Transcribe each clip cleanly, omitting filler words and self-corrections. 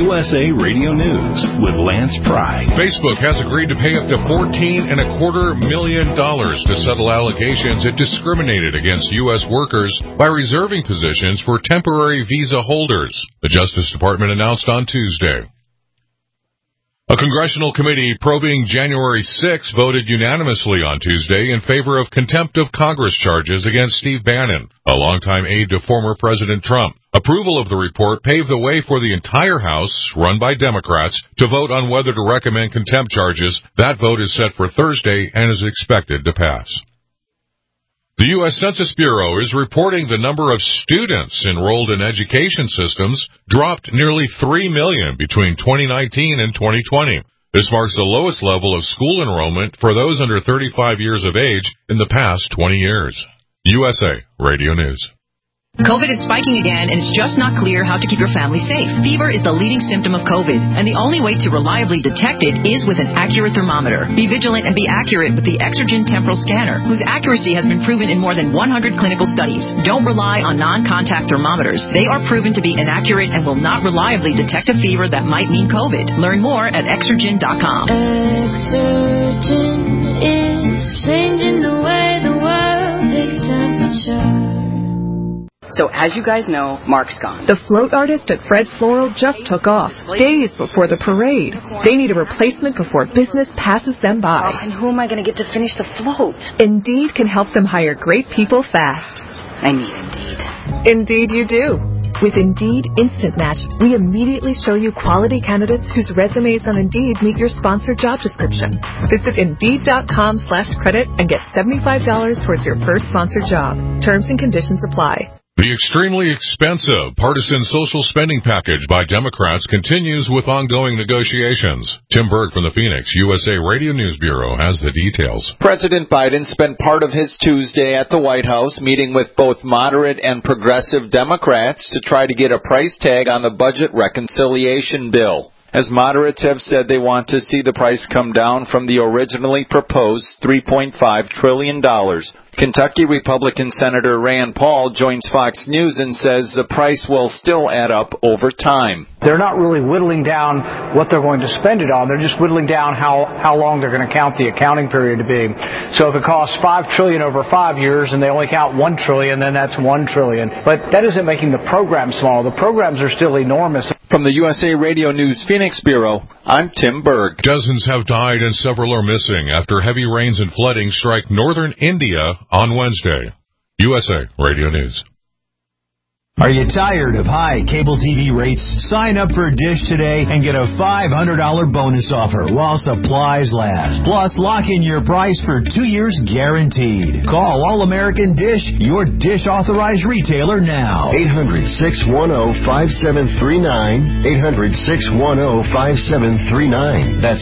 USA Radio News with Lance Pry. Facebook has agreed to pay up to $14.25 million to settle allegations it discriminated against U.S. workers by reserving positions for temporary visa holders, the Justice Department announced on Tuesday. A congressional committee probing January 6 voted unanimously on Tuesday in favor of contempt of Congress charges against Steve Bannon, a longtime aide to former President Trump. Approval of the report paved the way for the entire House, run by Democrats, to vote on whether to recommend contempt charges. That vote is set for Thursday and is expected to pass. The U.S. Census Bureau is reporting the number of students enrolled in education systems dropped nearly 3 million between 2019 and 2020. This marks the lowest level of school enrollment for those under 35 years of age in the past 20 years. USA Radio News. COVID is spiking again, and it's just not clear how to keep your family safe. Fever is the leading symptom of COVID, and the only way to reliably detect it is with an accurate thermometer. Be vigilant and be accurate with the Exergen Temporal Scanner, whose accuracy has been proven in more than 100 clinical studies. Don't rely on non-contact thermometers. They are proven to be inaccurate and will not reliably detect a fever that might mean COVID. Learn more at Exergen.com. Exergen is changing the way the world takes temperature. So as you guys know, Mark's gone. The float artist at Fred's Floral just took off, days before the parade. They need a replacement before business passes them by. And who am I going to get to finish the float? Indeed can help them hire great people fast. I need Indeed. Indeed you do. With Indeed Instant Match, we immediately show you quality candidates whose resumes on Indeed meet your sponsored job description. Visit Indeed.com/credit and get $75 towards your first sponsored job. Terms and conditions apply. The extremely expensive partisan social spending package by Democrats continues with ongoing negotiations. Tim Berg from the Phoenix USA Radio News Bureau has the details. President Biden spent part of his Tuesday at the White House meeting with both moderate and progressive Democrats to try to get a price tag on the budget reconciliation bill. As moderates have said they want to see the price come down from the originally proposed $3.5 trillion. Kentucky Republican Senator Rand Paul joins Fox News and says the price will still add up over time. They're not really whittling down what they're going to spend it on. They're just whittling down how long they're going to count the accounting period to be. So if it costs $5 trillion over 5 years and they only count $1 trillion, then that's $1 trillion. But that isn't making the program small. The programs are still enormous. From the USA Radio News Phoenix Bureau, I'm Tim Berg. Dozens have died and several are missing after heavy rains and flooding strike northern India on Wednesday. USA Radio News. Are you tired of high cable TV rates? Sign up for Dish today and get a $500 bonus offer while supplies last. Plus, lock in your price for 2 years guaranteed. Call All-American Dish, your Dish authorized retailer now. 800-610-5739. 800-610-5739. That's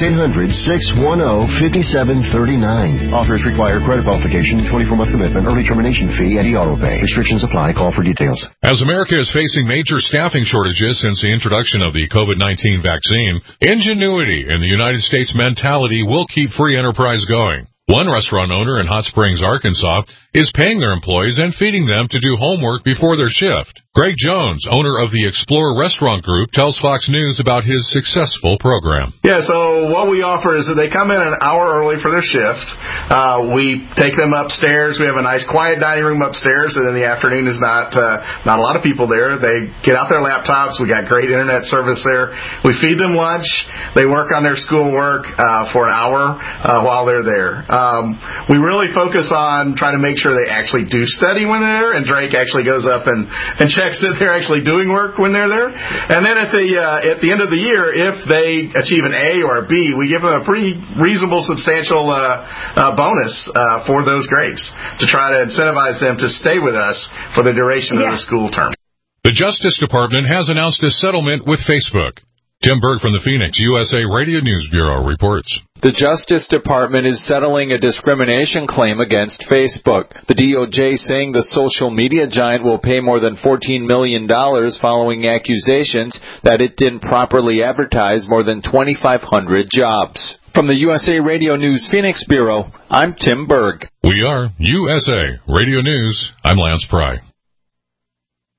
800-610-5739. Offers require credit qualification, 24-month commitment, early termination fee, and auto pay. Restrictions apply. Call for details. As America is facing major staffing shortages since the introduction of the COVID-19 vaccine, ingenuity in the United States mentality will keep free enterprise going. One restaurant owner in Hot Springs, Arkansas, is paying their employees and feeding them to do homework before their shift. Greg Jones, owner of the Explorer Restaurant Group, tells Fox News about his successful program. Yeah, so what we offer is that they come in an hour early for their shift. We take them upstairs. We have a nice quiet dining room upstairs, and in the afternoon is not a lot of people there. They get out their laptops. We got great internet service there. We feed them lunch. They work on their schoolwork for an hour while they're there. We really focus on trying to make sure they actually do study when they're there, and Drake actually goes up and checks that they're actually doing work when they're there. And then at the end of the year, if they achieve an A or a B, we give them a pretty reasonable, substantial bonus for those grades to try to incentivize them to stay with us for the duration of the school term. The Justice Department has announced a settlement with Facebook. Tim Berg from the Phoenix USA Radio News Bureau reports. The Justice Department is settling a discrimination claim against Facebook. The DOJ saying the social media giant will pay more than $14 million following accusations that it didn't properly advertise more than 2,500 jobs. From the USA Radio News Phoenix Bureau, I'm Tim Berg. We are USA Radio News. I'm Lance Pry.